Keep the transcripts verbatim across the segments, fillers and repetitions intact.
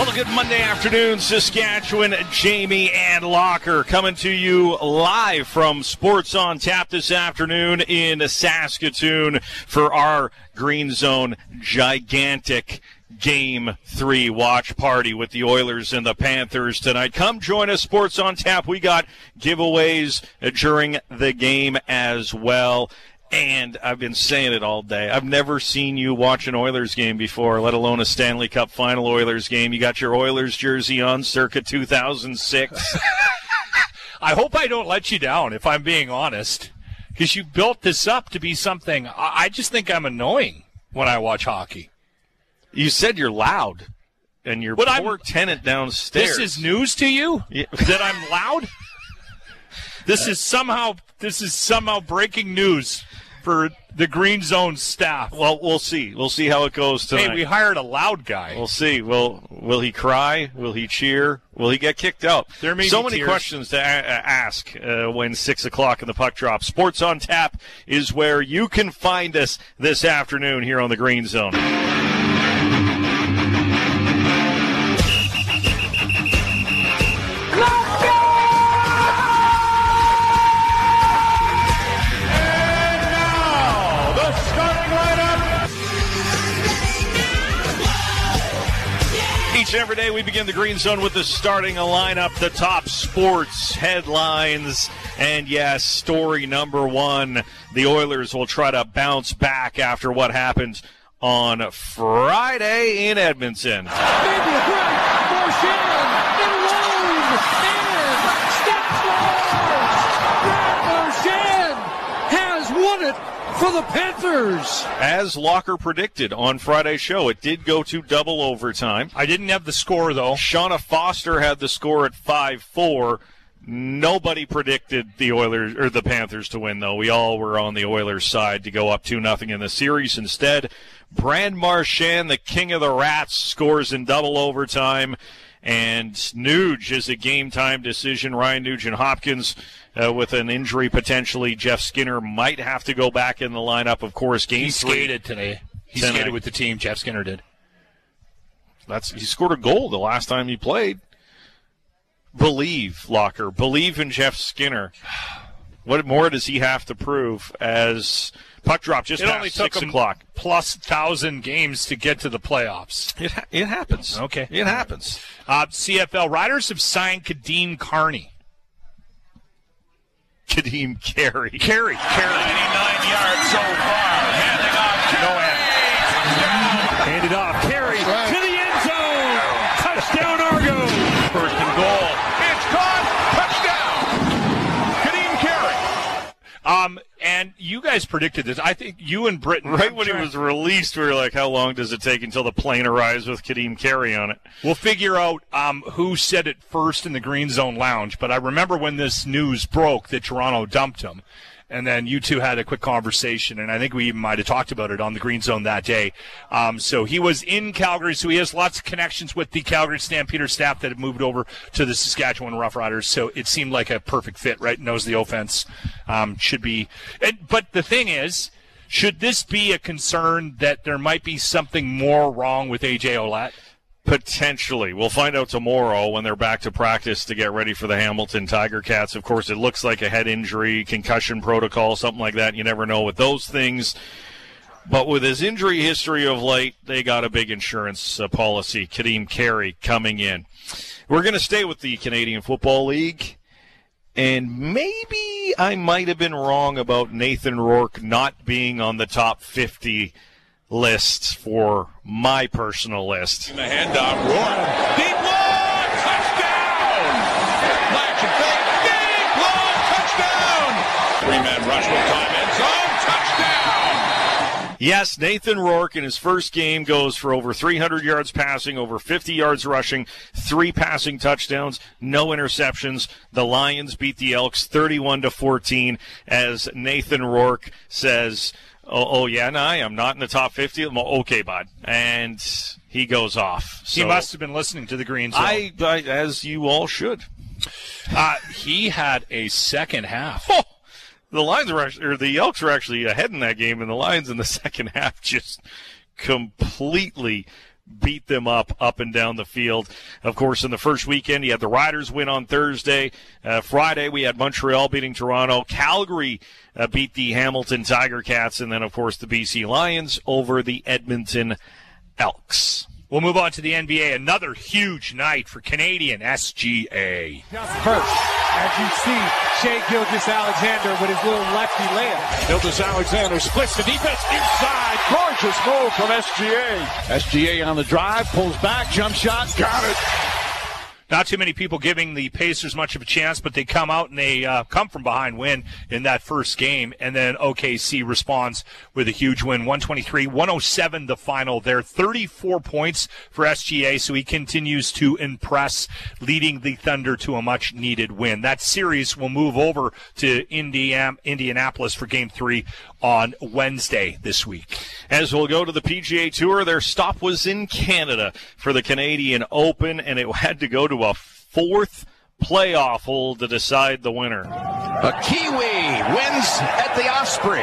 Well, good Monday afternoon, Saskatchewan. Jamie and Locker coming to you live from Sports on Tap this afternoon in Saskatoon for our Green Zone gigantic Game three watch party with the Oilers and the Panthers tonight. Come join us, Sports on Tap. We got giveaways during the game as well. And I've been saying it all day. I've never seen you watch an Oilers game before, let alone a Stanley Cup Final Oilers game. You got your Oilers jersey on circa two thousand six. I hope I don't let you down, if I'm being honest, because you built this up to be something. I just think I'm annoying when I watch hockey. You said you're loud, and your but poor I'm, tenant downstairs. This is news to you? Yeah. That I'm loud? This is somehow this is somehow breaking news for the Green Zone staff. Well, we'll see. We'll see how it goes tonight. Hey, we hired a loud guy. We'll see. Will Will he cry? Will he cheer? Will he get kicked out? There may so be many tears. questions to a- ask uh, when six o'clock in the puck drop. Sports on Tap is where you can find us this afternoon here on the Green Zone. Each and every day we begin the Green Zone with the starting lineup, the top sports headlines, and yes, story number one, the Oilers will try to bounce back after what happened on Friday in Edmonton. Maybe a break for Shannon, in alone, and step forward. Brad Marchand has won it for the Panthers. As Locker predicted on Friday's show, it did go to double overtime. I didn't have the score, though. Shauna Foster had the score at five four. Nobody predicted the Oilers or the Panthers to win, though. We all were on the Oilers' side to go up two nothing in the series. Instead, Brad Marchand, the king of the Rats, scores in double overtime. And Nuge is a game-time decision. Ryan Nugent-Hopkins uh, with an injury potentially. Jeff Skinner might have to go back in the lineup. Of course, game he three. skated today. He tonight. skated with the team. Jeff Skinner did. That's he scored a goal the last time he played. Believe, Locker. Believe in Jeff Skinner. What more does he have to prove as puck drop just it past only took six him o'clock? Plus thousand games to get to the playoffs. It ha- it happens. Okay. It happens. Uh, C F L Riders have signed Kadeem Carney. Kadeem Carey. Carey. Carey. ninety-nine yards so far. Handing off. No end. Handed off. Carey to the end zone. Touchdown, Argo. First and goal. It's caught. Touchdown. Kadeem Carey. Um, and you guys predicted this. I think you and Britton. Right when he was released, we were like, how long does it take until the plane arrives with Kadeem Carey on it? We'll figure out um, who said it first in the Green Zone Lounge. But I remember when this news broke that Toronto dumped him. And then you two had a quick conversation, and I think we even might have talked about it on the Green Zone that day. Um, so he was in Calgary, so he has lots of connections with the Calgary Stampeders staff that have moved over to the Saskatchewan Roughriders. So it seemed like a perfect fit, right? Knows the offense. Um, should be. And, but the thing is, should this be a concern that there might be something more wrong with A J Ouellette? Potentially. We'll find out tomorrow when they're back to practice to get ready for the Hamilton Tiger Cats. Of course, it looks like a head injury, concussion protocol, something like that. You never know with those things. But with his injury history of late, they got a big insurance uh, policy. Kadeem Carey coming in. We're going to stay with the Canadian Football League. And maybe I might have been wrong about Nathan Rourke not being on the top fifty lists for my personal list. The handoff. Rourke. Deep long. Touchdown. Latch and fake. Deep long. Touchdown. Three-man rush with time. End zone. Touchdown. Yes, Nathan Rourke in his first game goes for over three hundred yards passing, over fifty yards rushing, three passing touchdowns, no interceptions. The Lions beat the Elks thirty-one to fourteen as Nathan Rourke says, Oh, oh yeah, no, I'm not in the top fifty. Okay, bud. And he goes off. So, he must have been listening to the Green Zone. I, I, as you all should. Uh, he had a second half. Oh, the Lions were actually, or the Elks were actually ahead in that game, and the Lions in the second half just completely beat them up, up and down the field. Of course, in the first weekend, you had the Riders win on Thursday. Uh, Friday, we had Montreal beating Toronto. Calgary uh, beat the Hamilton Tiger Cats. And then, of course, the B C Lions over the Edmonton Elks. We'll move on to the N B A. Another huge night for Canadian S G A. Just first, as you see, Shai Gilgeous-Alexander with his little lefty layup. Gilgeous-Alexander splits the defense inside. Gorgeous move from S G A. S G A on the drive, pulls back, jump shot, got it. Not too many people giving the Pacers much of a chance, but they come out and they uh, come from behind win in that first game. And then O K C responds with a huge win, one twenty-three one oh seven the final there. thirty-four points for S G A, so he continues to impress, leading the Thunder to a much-needed win. That series will move over to Indiana, Indianapolis for Game three on Wednesday this week. As we'll go to the P G A Tour, their stop was in Canada for the Canadian Open, and it had to go to a fourth playoff hole to decide the winner. A Kiwi wins at the Osprey.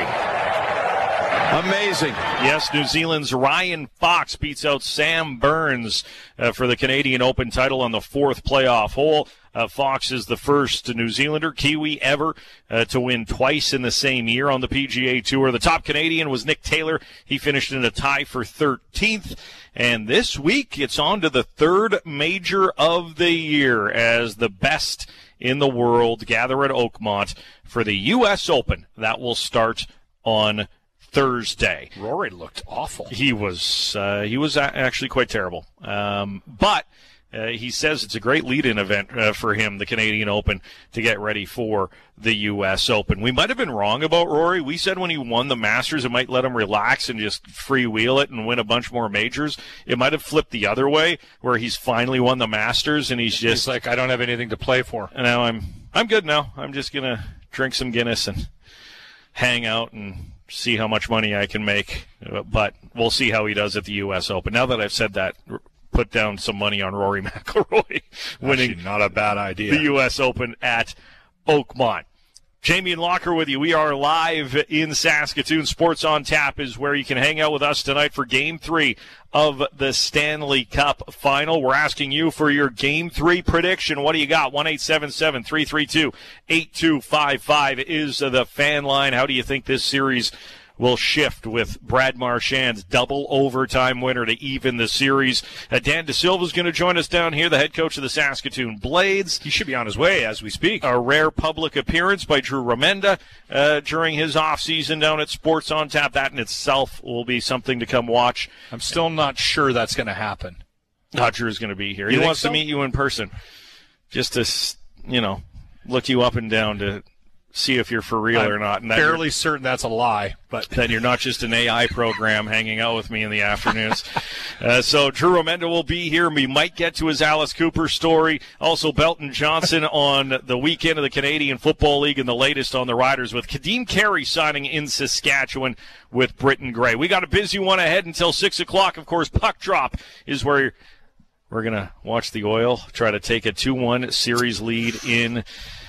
Amazing. Yes, New Zealand's Ryan Fox beats out Sam Burns uh, for the Canadian Open title on the fourth playoff hole. Uh, Fox is the first New Zealander, Kiwi, ever uh, to win twice in the same year on the P G A Tour. The top Canadian was Nick Taylor. He finished in a tie for thirteenth. And this week, it's on to the third major of the year as the best in the world gather at Oakmont for the U S Open. That will start on Thursday. Rory looked awful. He was uh, he was a- actually quite terrible. Um, but uh, he says it's a great lead-in event uh, for him, the Canadian Open, to get ready for the U S Open. We might have been wrong about Rory. We said when he won the Masters, it might let him relax and just freewheel it and win a bunch more majors. It might have flipped the other way, where he's finally won the Masters and he's just he's like, I don't have anything to play for. And now I'm I'm good now. I'm just gonna drink some Guinness and hang out and see how much money I can make, but we'll see how he does at the U S Open. Now that I've said that, put down some money on Rory McIlroy winning. Actually, not a bad idea. The U S Open at Oakmont. Jamie and Locker with you. We are live in Saskatoon. Sports on Tap is where you can hang out with us tonight for Game three of the Stanley Cup Final. We're asking you for your Game three prediction. What do you got? one eight seven seven, three three two, eight two five five is the fan line. How do you think this series will shift with Brad Marchand's double overtime winner to even the series? Uh, Dan DeSilva is going to join us down here, the head coach of the Saskatoon Blades. He should be on his way as we speak. A rare public appearance by Drew Remenda uh, during his offseason down at Sports on Tap. That in itself will be something to come watch. I'm still not sure that's going to happen. Not Drew's going to be here. You he wants so? to meet you in person, just to, you know, look you up and down to see if you're for real I'm or not. And that fairly certain that's a lie, but that you're not just an A I program hanging out with me in the afternoons. uh, so Drew Remenda will be here. We might get to his Alice Cooper story. Also, Belton Johnson on the weekend of the Canadian Football League and the latest on the Riders with Kadeem Carey signing in Saskatchewan with Britton Gray. We got a busy one ahead until six o'clock. Of course, Puck Drop is where we're going to watch the Oil try to take a two one series lead in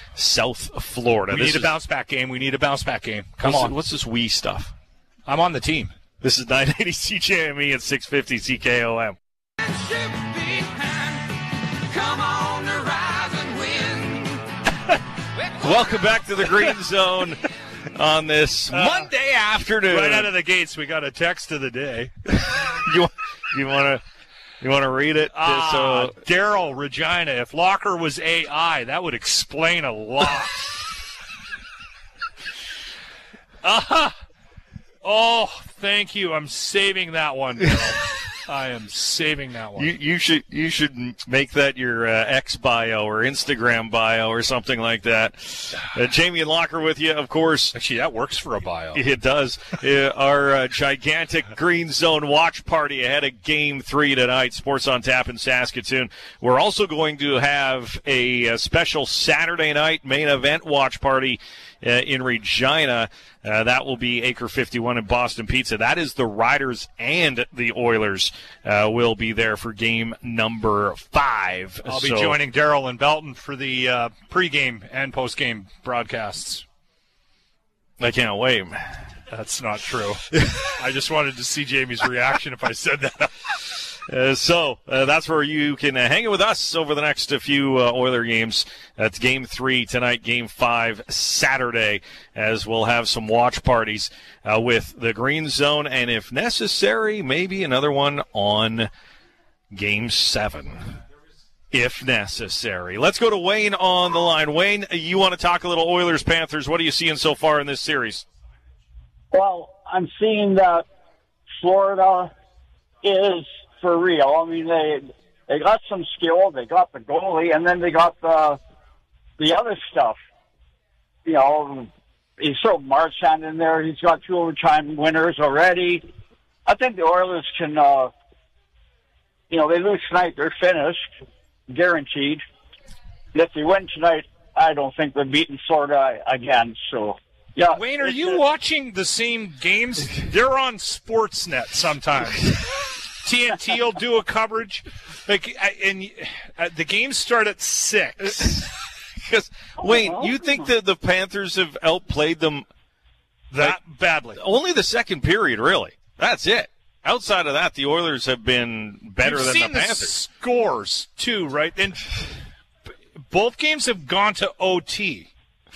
South Florida. We this need is, a bounce-back game. We need a bounce-back game. Come what's, on. What's this wee stuff? I'm on the team. This is nine eighty C J M E at six fifty C K O M. Welcome back to the Green Zone on this uh, Monday afternoon. Right out of the gates, we got a text of the day. you you want to you want to read it? Ah, so, Daryl, Regina. If Locker was A I, that would explain a lot. uh-huh. Oh, thank you. I'm saving that one, Daryl. I am saving that one. You, you should you should make that your uh, X bio or Instagram bio or something like that. Uh, Jamie and Locker with you, of course. Actually, that works for a bio. It does. uh, our uh, gigantic Green Zone watch party ahead of Game three tonight, Sports on Tap in Saskatoon. We're also going to have a, a special Saturday night main event watch party uh, in Regina. Uh, that will be Acre fifty-one and Boston Pizza. That is the Riders and the Oilers uh, will be there for game number five. I'll so, be joining Daryl and Belton for the uh, pregame and postgame broadcasts. I can't wait. That's not true. I just wanted to see Jamie's reaction if I said that. Uh, so uh, that's where you can uh, hang it with us over the next uh, few uh, Oiler games. That's game three tonight, game five Saturday, as we'll have some watch parties uh, with the Green Zone, and if necessary, maybe another one on game seven, if necessary. Let's go to Wayne on the line. Wayne, you want to talk a little Oilers-Panthers. What are you seeing so far in this series? Well, I'm seeing that Florida is for real. I mean, they they got some skill. They got the goalie, and then they got the the other stuff. You know, he's thrown Marchand in there. He's got two overtime winners already. I think the Oilers can, uh, you know, they lose tonight, they're finished, guaranteed. If they win tonight, I don't think they're beating Florida again. So, yeah. Wayne, are you watching the same games? They're on Sportsnet sometimes. T N T will do a coverage, like, and uh, the games start at six. Because Wayne, you think that the Panthers have outplayed them that like, badly? Only the second period, really. That's it. Outside of that, the Oilers have been better You've than seen the Panthers. The scores too, right? And both games have gone to O T.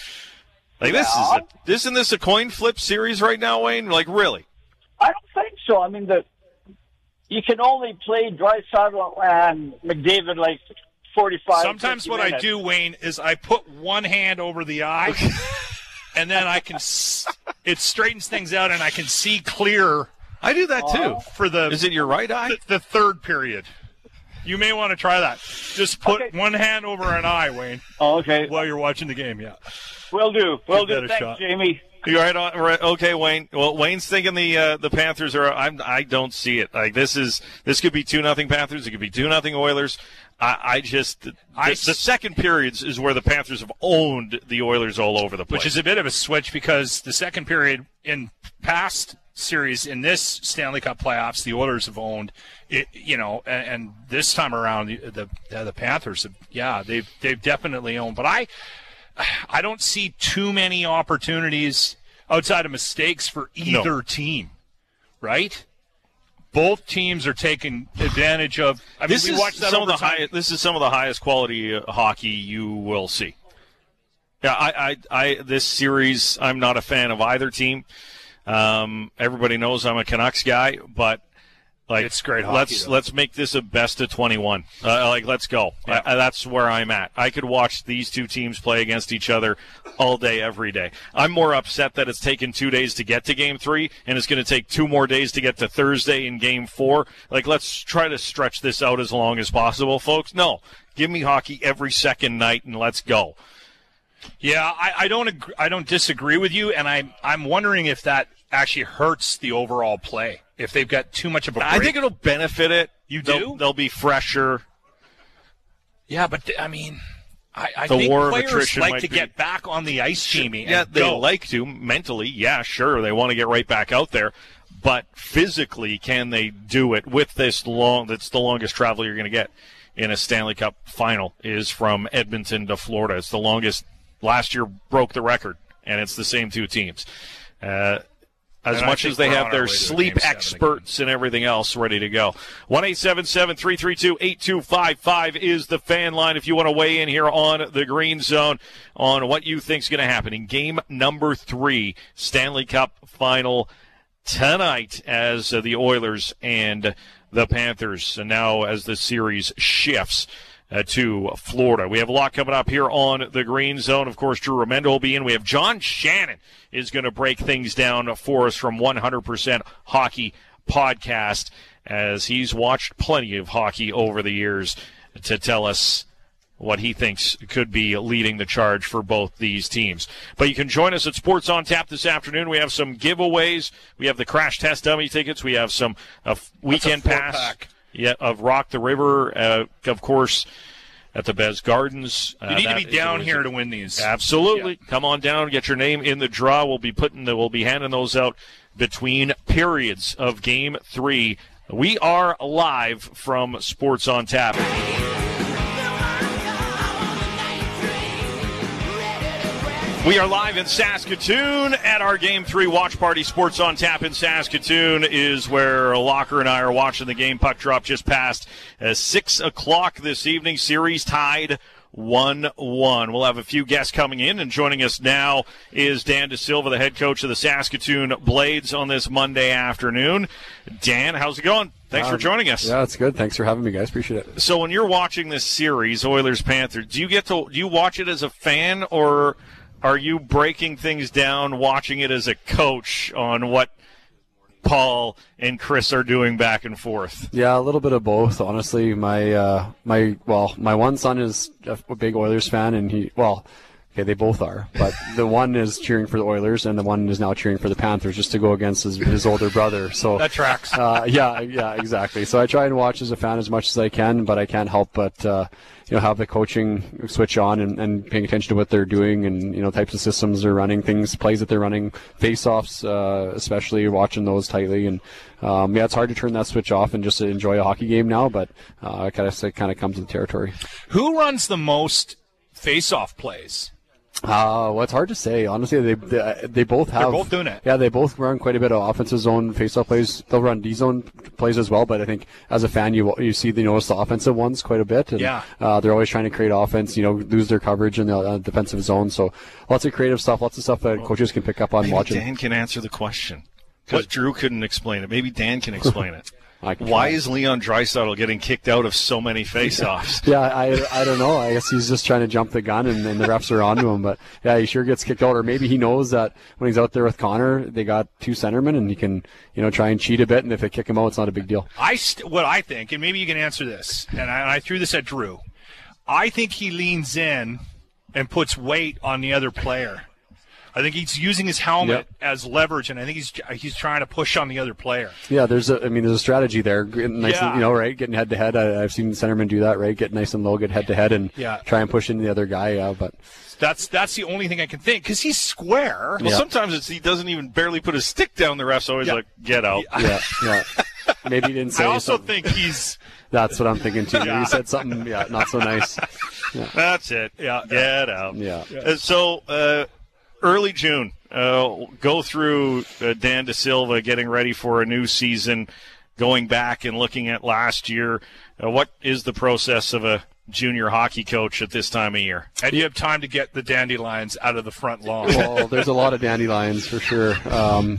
Like this is a, isn't this a coin flip series right now, Wayne? Like really? I don't think so. I mean the. You can only play Draisaitl and McDavid like forty-five. Sometimes what minutes. I do, Wayne, is I put one hand over the eye, and then I can. It straightens things out, and I can see clear. I do that too. For the is it your right eye? The, the third period. You may want to try that. Just put okay. one hand over an eye, Wayne. Oh, okay. While you're watching the game, yeah. Will do. Will do. Thanks, shot. Jamie. You're right on. Right, okay, Wayne. Well, Wayne's thinking the uh, the Panthers are. I'm, I don't see it. Like this is this could be two nothing Panthers. It could be two nothing Oilers. I, I just the, I, the second periods is where the Panthers have owned the Oilers all over the place, which is a bit of a switch because the second period in past series in this Stanley Cup playoffs, the Oilers have owned it. You know, and, and this time around, the the, uh, the Panthers have. Yeah, they've they've definitely owned, but I. I don't see too many opportunities outside of mistakes for either no. team, right? Both teams are taking advantage of. I mean, this we is watched that some over of the time. high, This is some of the highest quality uh, hockey you will see. Yeah, I, I, I, this series, I'm not a fan of either team. Um, everybody knows I'm a Canucks guy, but. Like, it's great hockey, let's though. let's make this a best of twenty-one. Uh, like, let's go. Yeah. I, that's where I'm at. I could watch these two teams play against each other all day, every day. I'm more upset that it's taken two days to get to Game Three, and it's going to take two more days to get to Thursday in Game Four. Like, let's try to stretch this out as long as possible, folks. No, give me hockey every second night, and let's go. Yeah, I, I don't agree, I don't disagree with you, and I'm I'm wondering if that actually hurts the overall play. If they've got too much of a break. I think it'll benefit it. You do? They'll, they'll be fresher. Yeah, but, I mean, I, I the think war players of attrition like might to be... get back on the ice, Jamie. Yeah, and they go. like to mentally. Yeah, sure. They want to get right back out there. But physically, can they do it with this long? That's the longest travel you're going to get in a Stanley Cup final is from Edmonton to Florida. It's the longest. Last year broke the record, and it's the same two teams. Uh, As and much as they have their sleep experts and everything else ready to go. one eight seven seven, three three two, eight two five five is the fan line if you want to weigh in here on the Green Zone on what you think is going to happen in game number three, Stanley Cup final tonight as uh, the Oilers and the Panthers. And now as the series shifts Uh, to Florida. We have a lot coming up here on the Green Zone. Of course, Drew Remendo will be in. We have John Shannon is going to break things down for us from one hundred percent Hockey Podcast as he's watched plenty of hockey over the years to tell us what he thinks could be leading the charge for both these teams. But you can join us at Sports on Tap this afternoon. We have some giveaways. We have the Crash Test Dummy tickets. We have some uh, weekend pass. Pack. Yeah, of Rock the River, uh, of course, at the Bez Gardens. Uh, you need to be down here to win these. Absolutely. Yeah. Come on down, get your name in the draw. We'll be putting, the, we'll be handing those out between periods of Game Three. We are live from Sports on Tap. We are live in Saskatoon at our Game three watch party. Sports on Tap in Saskatoon is where Locker and I are watching the game. Puck drop just past uh, six o'clock this evening. Series tied one one. We'll have a few guests coming in, and joining us now is Dan DeSilva, the head coach of the Saskatoon Blades on this Monday afternoon. Dan, how's it going? Thanks um, for joining us. Yeah, it's good. Thanks for having me, guys. Appreciate it. So when you're watching this series, Oilers-Panthers, do you get to do you watch it as a fan, or are you breaking things down, watching it as a coach on what Paul and Chris are doing back and forth? Yeah, a little bit of both, honestly. My uh, my well, my one son is a big Oilers fan, and he well, okay, they both are, but the one is cheering for the Oilers, and the one is now cheering for the Panthers, just to go against his, his older brother. So that tracks. Uh, yeah, yeah, exactly. So I try and watch as a fan as much as I can, but I can't help but uh, you know have the coaching switch on and, and paying attention to what they're doing, and you know types of systems they're running, things, plays that they're running, face-offs, uh, especially watching those tightly. And um, yeah, it's hard to turn that switch off and just enjoy a hockey game now, but uh, it kind of it kind of comes with the territory. Who runs the most face-off plays? Uh, well, it's hard to say. Honestly, they they, they both have. They're both doing it. Yeah, they both run quite a bit of offensive zone face-off plays. They'll run D-zone plays as well, but I think as a fan, you you see the notice the offensive ones quite a bit. And, yeah. Uh, they're always trying to create offense. You know, lose their coverage in the uh, defensive zone. So lots of creative stuff. Lots of stuff that coaches can pick up on Maybe watching. Dan can answer the question. Because Drew couldn't explain it. Maybe Dan can explain it. Why try. Is Leon Draisaitl getting kicked out of so many faceoffs? yeah, I I don't know. I guess he's just trying to jump the gun, and, and the refs are onto him. But yeah, he sure gets kicked out. Or maybe he knows that when he's out there with Connor, they got two centermen, and he can you know try and cheat a bit. And if they kick him out, it's not a big deal. I st- what I think, and maybe you can answer this. And I, and I threw this at Drew. I think he leans in and puts weight on the other player. I think he's using his helmet yep. as leverage, and I think he's he's trying to push on the other player. Yeah, there's a I mean there's a strategy there. Getting nice, yeah. and, you know, right? Getting head to head. I've seen centermen do that, right? Get nice and low, get head to head, and yeah. try and push into the other guy. Yeah, but that's that's the only thing I can think because he's square. Well, yeah. sometimes it's he doesn't even barely put his stick down. The ref's always yeah. like, "Get out." Yeah, yeah. Maybe he didn't say. I also something. think he's. That's what I'm thinking too. Yeah. He said something, yeah, not so nice. Yeah. That's it. Yeah, get out. Yeah. Uh, so uh, early June. Uh, go through uh, Dan DeSilva getting ready for a new season, going back and looking at last year. Uh, what is the process of a junior hockey coach at this time of year? And you have time to get the dandelions out of the front lawn. Well, there's a lot of dandelions for sure. Um,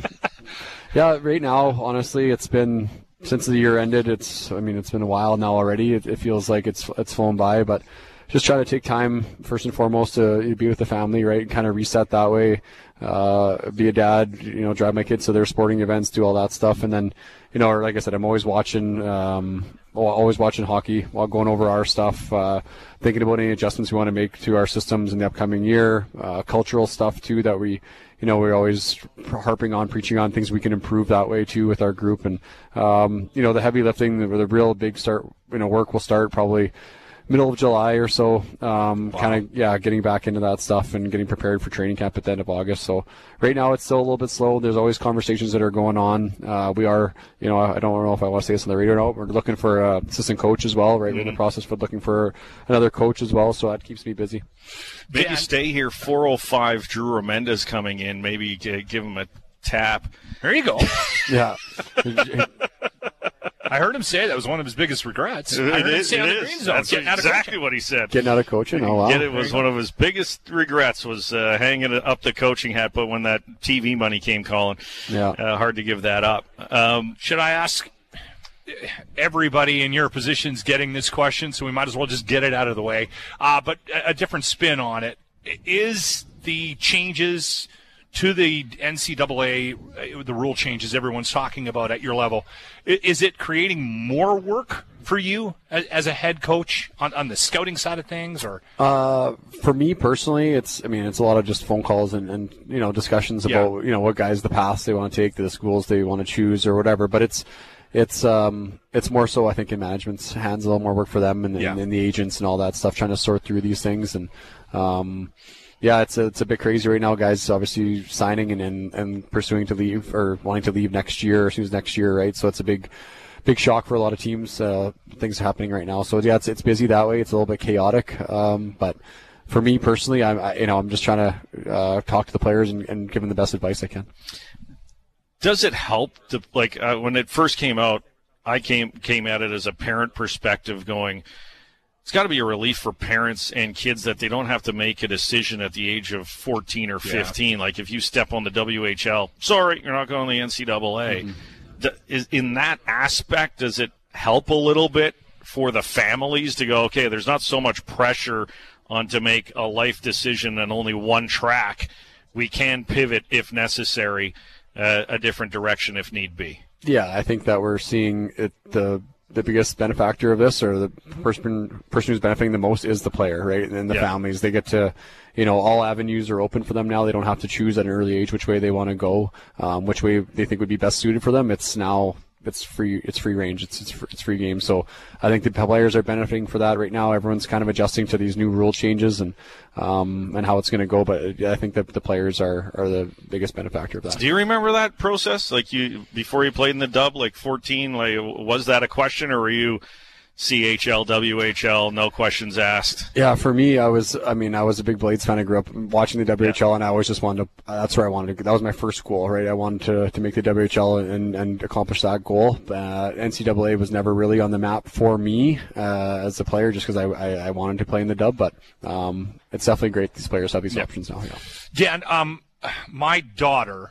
yeah, right now, honestly, it's been since the year ended. It's I mean, it's been a while now already. It, it feels like it's it's flown by, but just try to take time first and foremost to be with the family, right, and kind of reset that way. Uh, be a dad, you know, drive my kids to their sporting events, do all that stuff. And then, you know, like I said, I'm always watching, um, always watching hockey while going over our stuff, uh, thinking about any adjustments we want to make to our systems in the upcoming year, uh, cultural stuff too, that we, you know, we're always harping on, preaching on things we can improve that way too with our group. And, um, you know, the heavy lifting, the, the real big start, you know, work will start probably middle of July or so, um, wow. kind of, yeah, getting back into that stuff and getting prepared for training camp at the end of August. So right now it's still a little bit slow. There's always conversations that are going on. Uh, we are, you know, I don't know if I want to say this on the radio or not. We're looking for an assistant coach as well, right? Mm-hmm. We're in the process of looking for another coach as well. So that keeps me busy. Maybe yeah. stay here. four oh five Drew Remendez coming in. Maybe give him a tap. There you go. Yeah. I heard him say that was one of his biggest regrets. It, I heard it, him say it on the is. Green Zone. That's exactly what he said. Getting out of coaching? Oh, wow. It was one of his biggest regrets was uh, hanging up the coaching hat, but when that T V money came calling, yeah, uh, hard to give that up. Um, should I ask everybody in your positions getting this question, so we might as well just get it out of the way, uh, but a, a different spin on it. Is the changes to the N C double A, the rule changes everyone's talking about at your level, is it creating more work for you as a head coach on, on the scouting side of things? Or uh, for me personally, it's I mean it's a lot of just phone calls and, and you know discussions yeah. about you know what guys the paths they want to take, the schools they want to choose or whatever. But it's it's um it's more so I think in management's hands, a little more work for them and, yeah. and, and the agents and all that stuff, trying to sort through these things. And um yeah, it's a, it's a bit crazy right now, guys. Obviously signing and, and and pursuing to leave or wanting to leave next year as soon as next year, right? So it's a big big shock for a lot of teams. Uh, things are happening right now, so yeah, it's it's busy that way. It's a little bit chaotic, um, but for me personally, I'm I, you know I'm just trying to uh, talk to the players and, and give them the best advice I can. Does it help to, like uh, when it first came out, I came came at it as a parent perspective, going, it's got to be a relief for parents and kids that they don't have to make a decision at the age of fourteen or fifteen. Yeah. Like if you step on the W H L, sorry, you're not going to the N C double A. Mm-hmm. The, is, in that aspect, does it help a little bit for the families to go, okay, there's not so much pressure on to make a life decision on only one track. We can pivot if necessary, uh, a different direction if need be. Yeah, I think that we're seeing it, the the biggest benefactor of this, or the person person who's benefiting the most, is the player, right? And the yeah. families. They get to, you know, all avenues are open for them now. They don't have to choose at an early age which way they want to go, um, which way they think would be best suited for them. It's now it's free. It's free range. It's it's free, it's free game. So I think the players are benefiting for that right now. Everyone's kind of adjusting to these new rule changes and um, and how it's going to go. But I think that the players are, are the biggest benefactor of that. Do you remember that process? Like you before you played in the dub, like fourteen. Like was that a question, or were you C H L, W H L, no questions asked? Yeah, for me, I was, I mean, I was a big Blades fan. I grew up watching the W H L, yeah. and I always just wanted to, uh, that's where I wanted to, that was my first goal, right? I wanted to, to make the W H L and, and accomplish that goal. Uh, N C double A was never really on the map for me uh, as a player, just because I, I, I wanted to play in the dub, but um, it's definitely great these players have these yep. options now. Yeah, yeah and, um, my daughter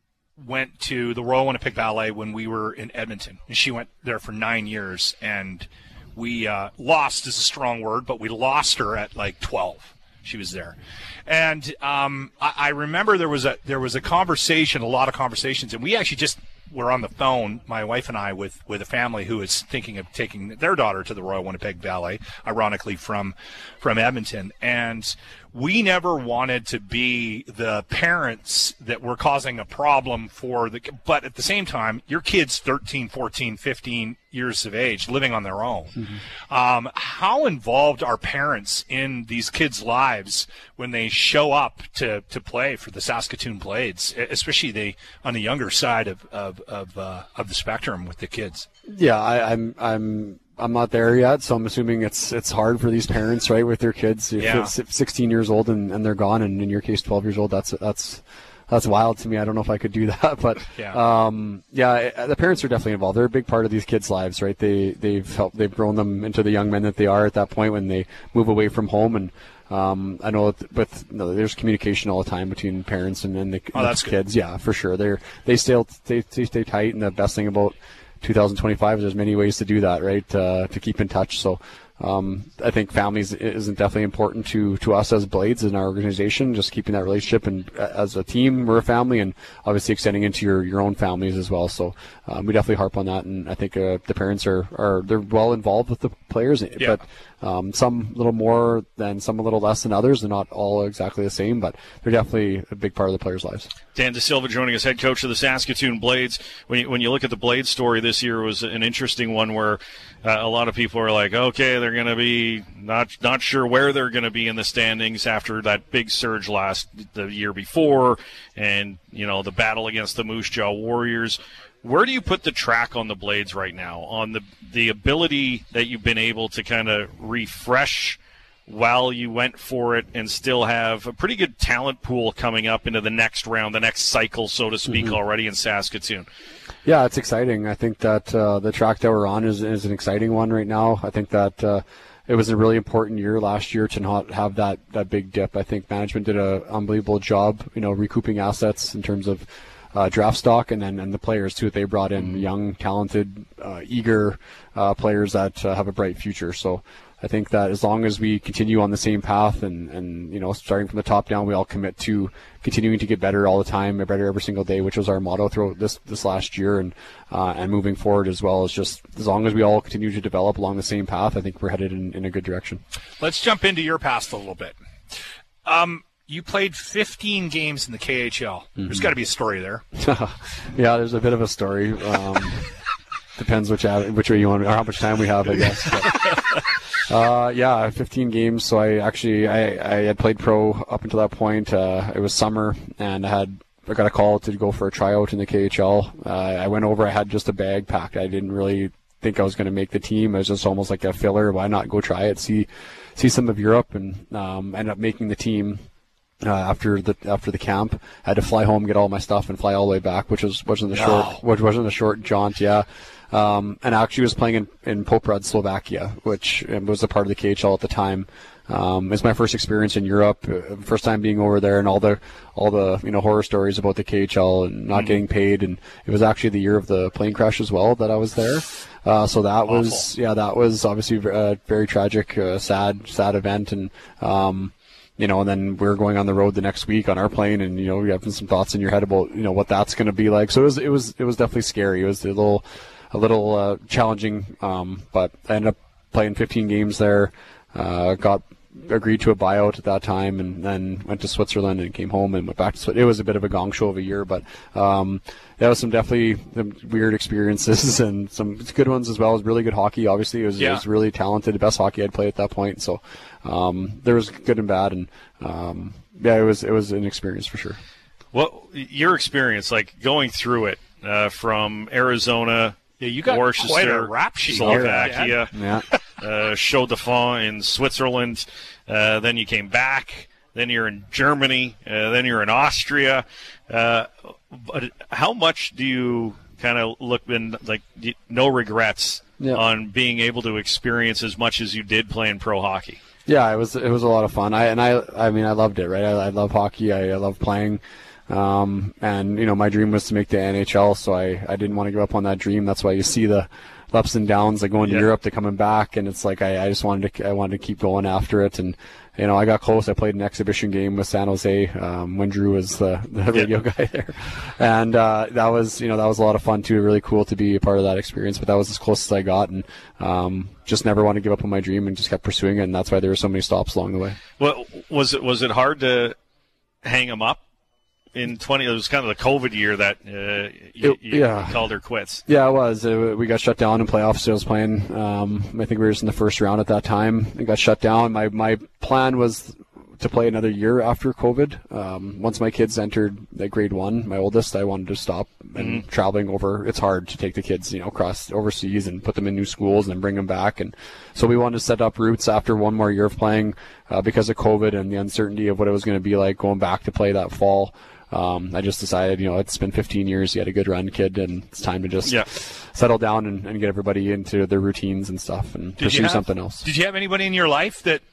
went to the Royal Winnipeg Ballet when we were in Edmonton, and she went there for nine years, and we uh, lost is a strong word, but we lost her at like twelve. She was there, and um, I, I remember there was a there was a conversation, a lot of conversations, and we actually just were on the phone, my wife and I, with with a family who is thinking of taking their daughter to the Royal Winnipeg Ballet, ironically from from Edmonton, and we never wanted to be the parents that were causing a problem for the, but at the same time, your kid's thirteen, fourteen, fifteen years of age living on their own. Mm-hmm. Um, how involved are parents in these kids' lives when they show up to, to play for the Saskatoon Blades, especially the on the younger side of of of, uh, of the spectrum with the kids? Yeah, I, I'm I'm. I'm not there yet, so I'm assuming it's it's hard for these parents, right, with their kids. If yeah. it's sixteen years old and, and they're gone, and in your case, twelve years old, that's that's that's wild to me. I don't know if I could do that, but yeah, um, yeah, the parents are definitely involved. They're a big part of these kids' lives, right? They they've helped, they've grown them into the young men that they are at that point when they move away from home. And um, I know with you know, there's communication all the time between parents and, and the, oh, the kids. Good. Yeah, for sure. They're they still they, they stay tight, and the best thing about two thousand twenty-five is there's many ways to do that, right? Uh, to keep in touch. So um, I think families isn't definitely important to, to us as Blades in our organization, just keeping that relationship, and as a team, we're a family, and obviously extending into your, your own families as well. So um, we definitely harp on that, and I think uh, the parents are, are they're well involved with the players, yeah. but um, some a little more than some a little less than others. They're not all exactly the same, but they're definitely a big part of the players' lives. Dan DeSilva joining us, head coach of the Saskatoon Blades. When you, when you look at the Blades story this year, it was an interesting one where uh, a lot of people are like, okay, they're going to be not not sure where they're going to be in the standings after that big surge last the year before, and you know the battle against the Moose Jaw Warriors. Where do you put the track on the Blades right now, on the the ability that you've been able to kind of refresh while you went for it and still have a pretty good talent pool coming up into the next round, the next cycle, so to speak, mm-hmm. already in Saskatoon? Yeah, it's exciting. I think that uh, the track that we're on is, is an exciting one right now. I think that uh, it was a really important year last year to not have that, that big dip. I think management did an unbelievable job, you know, recouping assets in terms of Uh, draft stock, and then and the players too that they brought in, young, talented, uh, eager uh, players that uh, have a bright future. So I think that as long as we continue on the same path, and, and you know, starting from the top down, we all commit to continuing to get better all the time, better every single day, which was our motto throughout this this last year, and uh, and moving forward as well, as just as long as we all continue to develop along the same path, I think we're headed in, in a good direction. Let's jump into your past a little bit. Um. You played fifteen games in the K H L. Mm-hmm. There's got to be a story there. Yeah, there's a bit of a story. Um, depends which which way you want, or how much time we have, I guess. But, uh, yeah, fifteen games. So I actually I, I had played pro up until that point. Uh, it was summer, and I had I got a call to go for a tryout in the K H L. Uh, I went over. I had just a bag packed. I didn't really think I was going to make the team. It was just almost like a filler. Why not go try it? See. see some of Europe, and um, ended up making the team. Uh, after the after the camp, I had to fly home, get all my stuff, and fly all the way back, which was wasn't a No. short which wasn't a short jaunt, yeah. Um, and I actually was playing in, in Poprad, Slovakia, which was a part of the K H L at the time. Um, it was my first experience in Europe, uh, first time being over there, and all the all the you know horror stories about the K H L and not mm-hmm. getting paid. And it was actually the year of the plane crash as well that I was there. Uh, so that Awful. was yeah, that was obviously a very tragic, uh, sad, sad event, and. Um, You know, and then we were going on the road the next week on our plane, and you know, you have some thoughts in your head about you know what that's going to be like. So it was, it was, it was definitely scary. It was a little, a little uh, challenging. Um, but I ended up playing fifteen games there. Uh, got agreed to a buyout at that time, and then went to Switzerland and came home and went back to Switzerland. It was a bit of a gong show of a year, but um, that was some definitely some weird experiences and some good ones as well. It was really good hockey. Obviously, it was, yeah. it was really talented, the best hockey I'd played at that point. So. Um, there was good and bad, and um, yeah, it was it was an experience for sure. What your experience like going through it uh, from Arizona, yeah, you got Worcester, quite a rap sheet, Slovakia, yeah, uh, Chaux de Fonds in Switzerland. Uh, then you came back. Then you're in Germany. Uh, then you're in Austria. Uh, but how much do you kind of look in like no regrets yeah. on being able to experience as much as you did playing pro hockey? Yeah, it was it was a lot of fun. I and I I mean I loved it, right? I, I love hockey. I, I love playing, um, and you know my dream was to make the N H L. So I, I didn't want to give up on that dream. That's why you see the ups and downs, like going to yeah. Europe to coming back, and it's like I, I just wanted to I wanted to keep going after it. And you know I got close. I played an exhibition game with San Jose um, when Drew was the, the radio yeah. guy there, and uh, that was you know that was a lot of fun too. Really cool to be a part of that experience. But that was as close as I got, and um, just never wanted to give up on my dream and just kept pursuing it. And that's why there were so many stops along the way. Well, was it was it hard to hang him up? In twenty, it was kind of the COVID year that uh, you, it, you yeah. called her quits. Yeah, it was. It, we got shut down in playoffs. I was playing. Um, I think we were just in the first round at that time. It got shut down. My my plan was to play another year after COVID. Um, once my kids entered the grade one, my oldest, I wanted to stop and mm-hmm. traveling over. It's hard to take the kids, you know, across overseas and put them in new schools and bring them back. And so we wanted to set up roots after one more year of playing uh, because of COVID and the uncertainty of what it was going to be like going back to play that fall. Um, I just decided, you know, it's been fifteen years. You had a good run, kid, and it's time to just yeah. settle down and, and get everybody into their routines and stuff and did pursue have, something else. Did you have anybody in your life that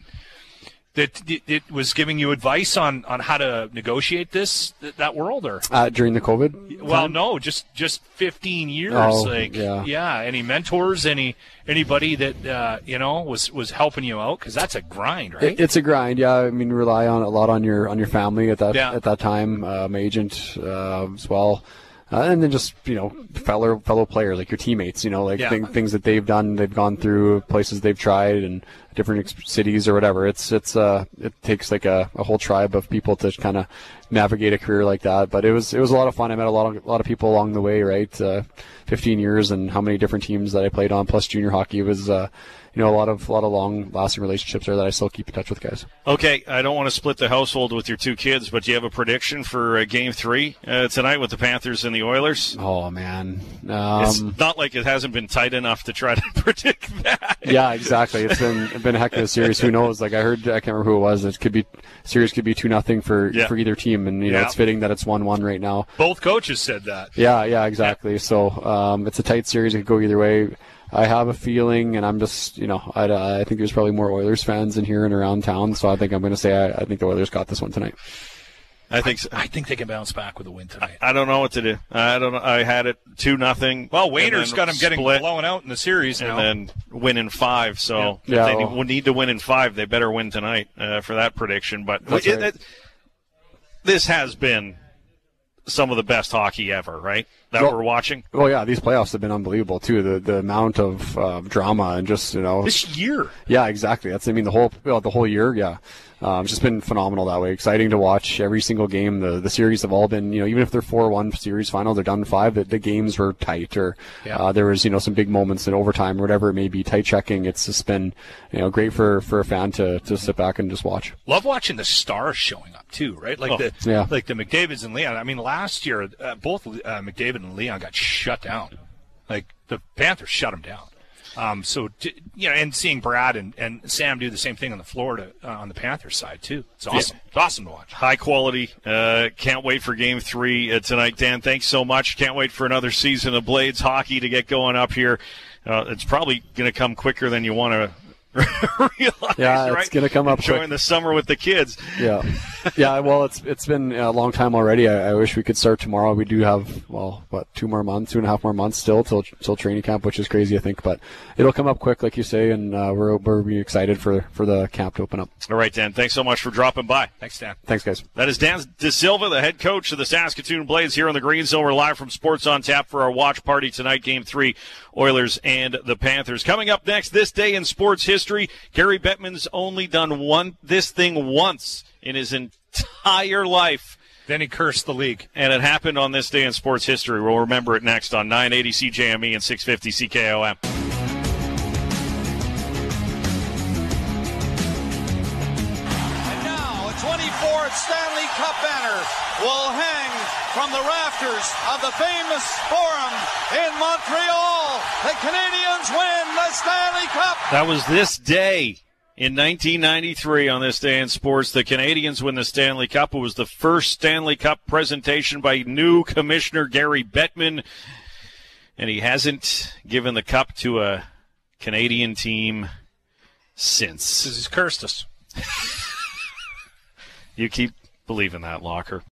that it was giving you advice on, on how to negotiate this that world, or uh, during the COVID? Well, time? no, just just fifteen years. Oh, like, yeah. yeah. Any mentors? Any anybody that uh, you know was, was helping you out? Because that's a grind, right? It, it's a grind. Yeah, I mean, rely on a lot on your on your family at that yeah. at that time. Uh, my agent uh, as well. Uh, and then just, you know, fellow fellow players, like your teammates, you know, like yeah. th- things that they've done, they've gone through, places they've tried, and different ex- cities or whatever. It's it's uh it takes like a, a whole tribe of people to kind of navigate a career like that. But it was it was a lot of fun. I met a lot of a lot of people along the way, right? Uh, fifteen years and how many different teams that I played on, plus junior hockey. It was uh, you know a lot of a lot of long lasting relationships there that I still keep in touch with guys. Okay, I don't want to split the household with your two kids, but do you have a prediction for uh, Game Three uh, tonight with the Panthers and the Oilers? Oh man, um, it's not like it hasn't been tight enough to try to predict that. Yeah, exactly. It's been it's been a heck of a series. Who knows? Like I heard, I can't remember who it was. It could be series could be two nothing for yeah. for either team, and you know yeah. it's fitting that it's one one right now. Both coaches said that. Yeah, yeah, exactly. Yeah. So um, it's a tight series. It could go either way. I have a feeling, and I'm just, you know, I, I think there's probably more Oilers fans in here and around town, so I think I'm going to say I, I think the Oilers got this one tonight. I think so. I think they can bounce back with a win tonight. I don't know what to do. I don't know. I had it two nothing. Well, Wayner's got them getting blown out in the series now, and then win in five. So yeah. if Yeah, they well, need to win in five, they better win tonight uh, for that prediction. But That's it, right. it, this has been some of the best hockey ever, right? That well, we're watching. Well, yeah, these playoffs have been unbelievable too. The the amount of uh, drama and just you know this year. Yeah, exactly. That's I mean the whole well, the whole year. Yeah, um, it's just been phenomenal that way. Exciting to watch every single game. The the series have all been you know even if they're four one series final, they're done five. The, the games were tight or yeah. uh, there was you know some big moments in overtime or whatever it may be. Tight checking. It's just been you know great for, for a fan to, to sit back and just watch. Love watching the stars showing up too, right? Like oh, the yeah. like the McDavids and Leon. I mean, last year uh, both uh, McDavid and Leon got shut down. Like the Panthers shut them down. Um, so, you know, and seeing Brad and, and Sam do the same thing on the Florida, uh, on the Panthers side, too. It's awesome. Yeah. It's awesome to watch. High quality. Uh, can't wait for game three uh, tonight. Dan, thanks so much. Can't wait for another season of Blades hockey to get going up here. Uh, it's probably going to come quicker than you want to realize, yeah, right? It's going to come up Enjoying quick. the summer with the kids. Yeah. Yeah, well, it's it's been a long time already. I, I wish we could start tomorrow. We do have, well, what, two more months, two and a half more months still till till training camp, which is crazy, I think. But it'll come up quick, like you say, and uh, we're we're really excited for, for the camp to open up. All right, Dan. Thanks so much for dropping by. Thanks, Dan. Thanks, guys. That is Dan De Silva, the head coach of the Saskatoon Blades here on the Green Zone. We're live from Sports on Tap for our watch party tonight, Game three, Oilers and the Panthers. Coming up next, this day in sports history, Gary Bettman's only done one this thing once in his entire life. Then he cursed the league. And it happened on this day in sports history. We'll remember it next on nine eighty C J M E and six fifty C K O M. And now a twenty-fourth Stanley Cup banner will hang from the rafters of the famous Forum in Montreal. The Canadiens win the Stanley Cup. That was this day. In nineteen ninety-three, on this day in sports, the Canadiens win the Stanley Cup. It was the first Stanley Cup presentation by new commissioner Gary Bettman, and he hasn't given the cup to a Canadian team since. He's cursed us. You keep believing that, Locker.